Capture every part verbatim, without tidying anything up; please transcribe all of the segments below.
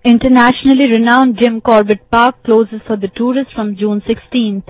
Internationally renowned Jim Corbett Park closes for the tourists from June sixteenth.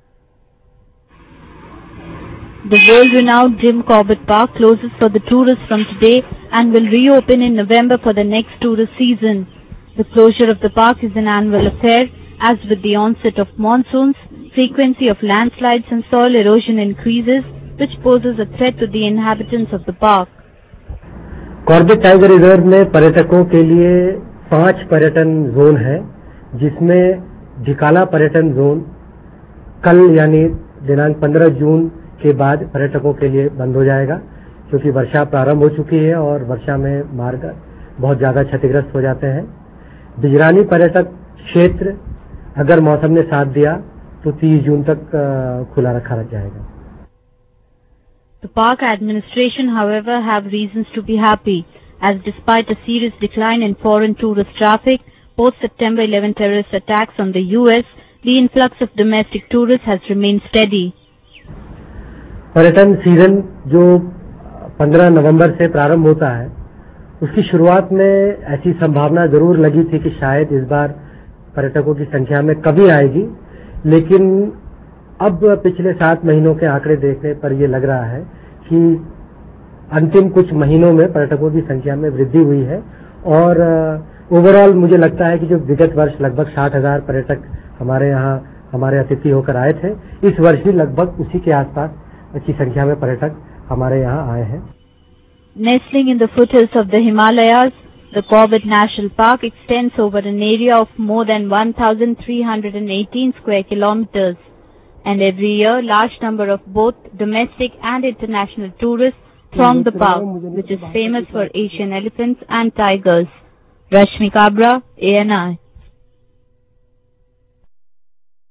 The world-renowned Jim Corbett Park closes for the tourists from today and will reopen in November for the next tourist season. The closure of the park is an annual affair, as with the onset of monsoons, frequency of landslides and soil erosion increases, which poses a threat to the inhabitants of the park. Corbett tiger reserve में पर्यटकों के लिए पांच पर्यटन zone है, जिसमें ढिकाला पर्यटन zone कल यानी दिनांक पंद्रह जून के बाद पर्यटकों के लिए बंद हो जाएगा, क्योंकि वर्षा प्रारंभ हो चुकी है और वर्षा में मार्ग बहुत ज्यादा क्षतिग्रस्त हो जाते हैं। बिजरानी पर्यटक क्षेत्र अगर मौसम ने साथ दिया तो तीस जून तक खुला रखा जाएगा। The park administration, however, have reasons to be happy, as despite a serious decline in foreign tourist traffic post-September eleventh terrorist attacks on the U S, the influx of domestic tourists has remained steady. पर्यटन season जो पंद्रह नवंबर से प्रारंभ होता है, उसकी शुरुआत में ऐसी संभावना जरूर लगी थी कि शायद इस बार पर्यटकों की संख्या में कमी आएगी, लेकिन अब पिछले सात महीनों के आंकड़े देखने पर यह लग रहा है कि अंतिम कुछ महीनों में पर्यटकों की संख्या में वृद्धि हुई है और ओवरऑल मुझे लगता है कि जो विगत वर्ष लगभग साठ हजार पर्यटक हमारे यहाँ हमारे अतिथि होकर आए थे, इस वर्ष भी लगभग उसी के आसपास अच्छी संख्या में पर्यटक हमारे यहाँ आए हैं। Nestling in the foothills of the Himalayas, the Corbett National Park extends over an area of more than one thousand three hundred eighteen square kilometers, and every year large number of both domestic and international tourists throng the park, which is famous for Asian elephants and tigers. Rashmi Kabra, A N I.